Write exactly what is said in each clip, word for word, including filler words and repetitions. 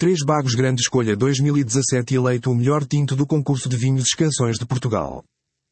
Três Bagos Grande Escolha dois mil e dezassete eleito o melhor tinto do concurso de vinhos Escansões de Portugal.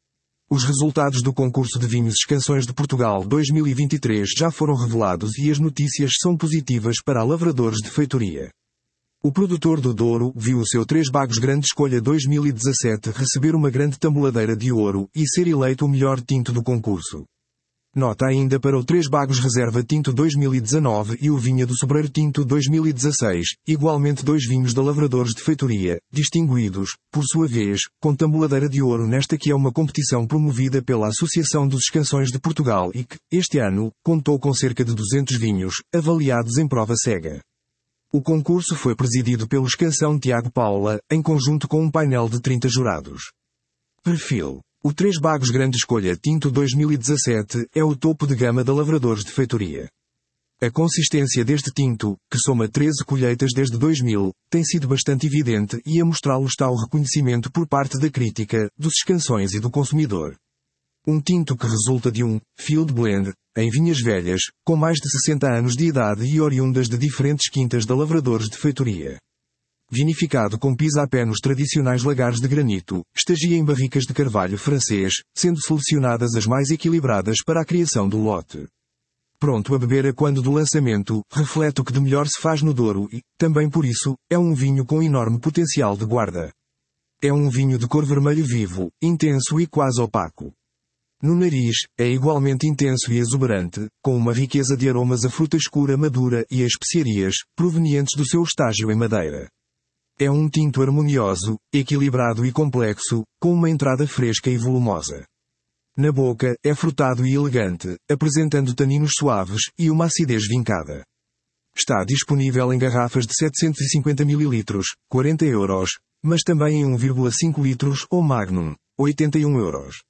Os resultados do concurso de vinhos Escansões de Portugal dois mil e vinte e três já foram revelados e as notícias são positivas para lavradores de feitoria. O produtor do Douro viu o seu Três Bagos Grande Escolha dois mil e dezassete receber uma grande tambuladeira de ouro e ser eleito o melhor tinto do concurso. Nota ainda para o Três Bagos Reserva Tinto dois mil e dezanove e o Vinha do Sobreiro Tinto dois mil e dezasseis, igualmente dois vinhos de lavradores de feitoria, distinguidos, por sua vez, com tambuladeira de ouro nesta que é uma competição promovida pela Associação dos Escansões de Portugal e que, este ano, contou com cerca de duzentos vinhos, avaliados em prova cega. O concurso foi presidido pelo escansão Tiago Paula, em conjunto com um painel de trinta jurados. Perfil. O Três Bagos Grande Escolha Tinto dois mil e dezassete é o topo de gama da lavradores de feitoria. A consistência deste tinto, que soma treze colheitas desde dois mil, tem sido bastante evidente e a mostrá-lo está o reconhecimento por parte da crítica, dos escansões e do consumidor. Um tinto que resulta de um field blend, em vinhas velhas, com mais de sessenta anos de idade e oriundas de diferentes quintas de lavradores de feitoria. Vinificado com pisa-a-pé nos tradicionais lagares de granito, estagia em barricas de carvalho francês, sendo selecionadas as mais equilibradas para a criação do lote. Pronto a beber a quando do lançamento, reflete o que de melhor se faz no Douro e, também por isso, é um vinho com enorme potencial de guarda. É um vinho de cor vermelho vivo, intenso e quase opaco. No nariz, é igualmente intenso e exuberante, com uma riqueza de aromas a fruta escura madura e a especiarias, provenientes do seu estágio em madeira. É um tinto harmonioso, equilibrado e complexo, com uma entrada fresca e volumosa. Na boca, é frutado e elegante, apresentando taninos suaves e uma acidez vincada. Está disponível em garrafas de setecentos e cinquenta mililitros, quarenta euros, mas também em um vírgula cinco litros ou Magnum, oitenta e um euros.